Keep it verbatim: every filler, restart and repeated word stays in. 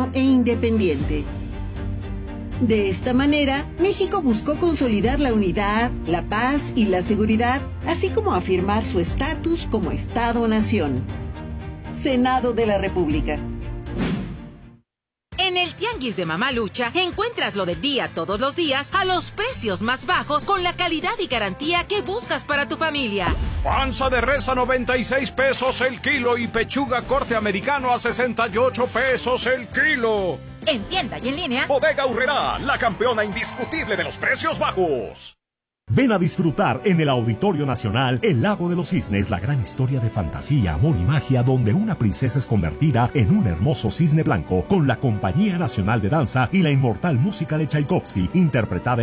soberano e independiente. De esta manera, México buscó consolidar la unidad, la paz y la seguridad, así como afirmar su estatus como Estado-nación. Senado de la República. En el Tianguis de Mamalucha encuentras lo del día todos los días a los precios más bajos con la calidad y garantía que buscas para tu familia. Panza de res a noventa y seis pesos el kilo y pechuga corte americano a sesenta y ocho pesos el kilo. En tienda y en línea. Bodega Aurrerá, la campeona indiscutible de los precios bajos. Ven a disfrutar en el Auditorio Nacional El Lago de los Cisnes, la gran historia de fantasía, amor y magia donde una princesa es convertida en un hermoso cisne blanco con la Compañía Nacional de Danza y la inmortal música de Tchaikovsky, interpretada